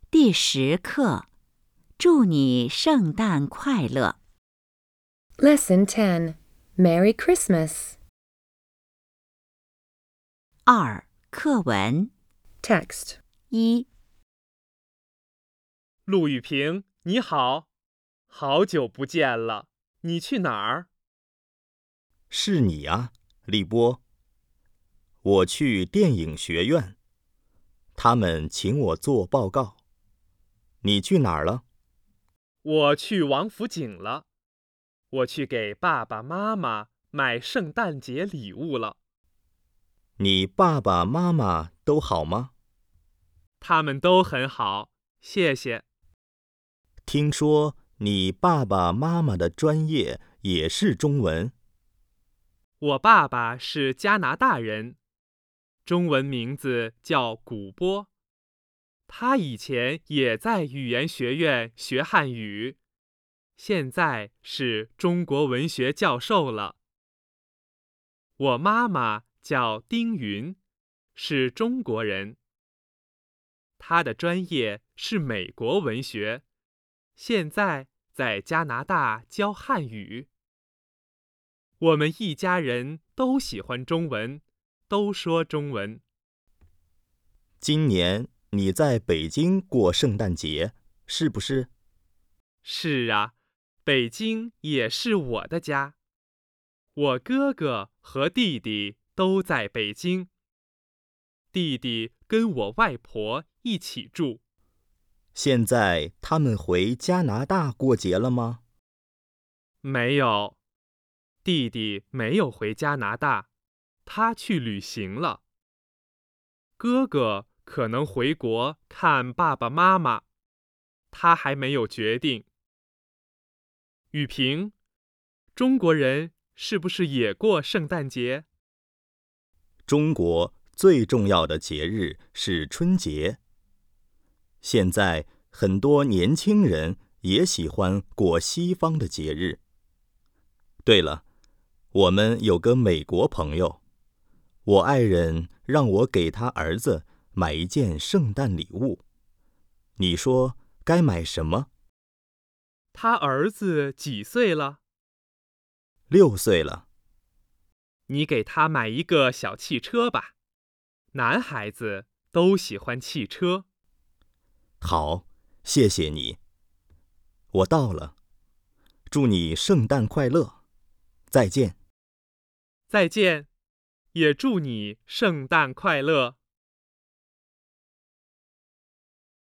第10课，祝你圣诞快乐。 Lesson 10. Merry Christmas. 2. 课文 Text. 1. 陆雨平，你好，好久不见了，你去哪儿？ 是你啊，立波。我去电影学院，他们请我做报告。你去哪儿了？ 我去王府井了，我去给爸爸妈妈买圣诞节礼物了。 你爸爸妈妈都好吗？ 他们都很好，谢谢。 听说你爸爸妈妈的专业也是中文。 我爸爸是加拿大人，中文名字叫古波。他以前也在语言学院学汉语，现在是中国文学教授了。我妈妈叫丁云，是中国人。她的专业是美国文学，现在在加拿大教汉语。我们一家人都喜欢中文，都说中文。 今年你在北京过圣诞节，是不是？ 是啊，北京也是我的家。我哥哥和弟弟都在北京。弟弟跟我外婆一起住。 现在他们回加拿大过节了吗？ 没有，弟弟没有回加拿大，他去旅行了。哥哥可能回国看爸爸妈妈，他还没有决定。雨平，中国人是不是也过圣诞节？ 中国最重要的节日是春节。现在很多年轻人也喜欢过西方的节日。对了，我们有个美国朋友，我爱人让我给他儿子买一件圣诞礼物。你说该买什么？ 他儿子几岁了 ？6岁了。 你给他买一个小汽车吧，男孩子都喜欢汽车。 好，谢谢你。我到了，祝你圣诞快乐，再见。 再见，也祝你圣诞快乐。